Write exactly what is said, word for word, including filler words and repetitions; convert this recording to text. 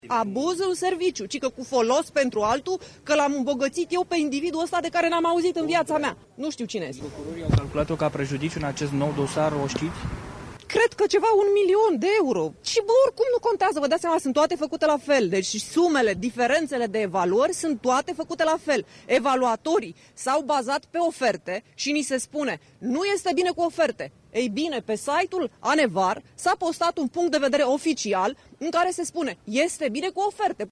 Abuz în serviciu, ci că cu folos pentru altul, că l-am îmbogățit eu pe individul ăsta de care n-am auzit în viața mea. Nu știu cine este. Procurorii au calculat-o ca prejudiciu în acest nou dosar, o știți? Cred că ceva un milion de euro. Și bă, oricum nu contează, vă dați seama, sunt toate făcute la fel. Deci sumele, diferențele de evaluări sunt toate făcute la fel. Evaluatorii s-au bazat pe oferte și ni se spune, nu este bine cu oferte. Ei bine, pe site-ul ANEVAR s-a postat un punct de vedere oficial în care se spune, este bine cu oferte.